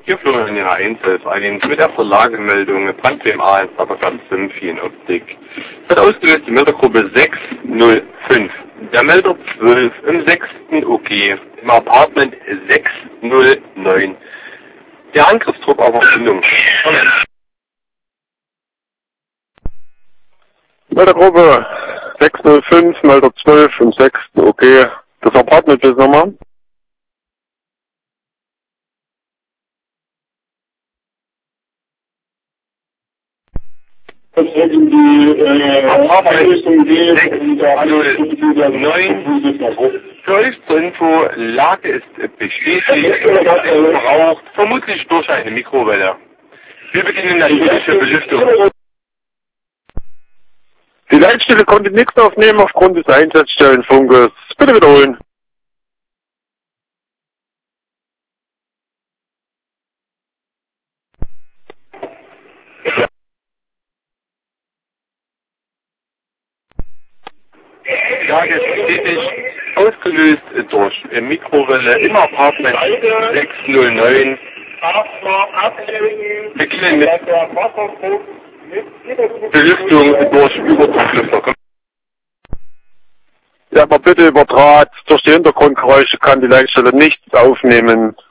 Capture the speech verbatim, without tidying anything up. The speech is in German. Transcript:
Hier Florian in der eins elf eins mit der Verlagemeldung Brandfilm A eins, aber ganz Symphi in Optik. Es wird ausgelöst die Meldergruppe sechs null fünf. Der Melder zwölf im sechsten O G im Apartment sechs null neun. Der Angriffstrupp auf Verbindung. Meldergruppe sechs null fünf, Melder zwölf im sechsten O G. Das Apartment ist nochmal. Das wird in die Einrichtung gehen. sechs null neun. Für euch zur Info, Lage ist bestätigt, verbraucht, vermutlich durch eine Mikrowelle. Wir beginnen natürliche Belüftung. Die Leitstelle konnte nichts aufnehmen aufgrund des Einsatzstellenfunkes. Bitte wiederholen. Die Lage ist bestätigt, ausgelöst durch Mikrowelle im Apartment sechs null neun. Beginnen mit Belüftung durch Überdrucklüfter. Ja, aber bitte über Draht. Durch die Hintergrundgeräusche kann die Leitstelle nichts aufnehmen.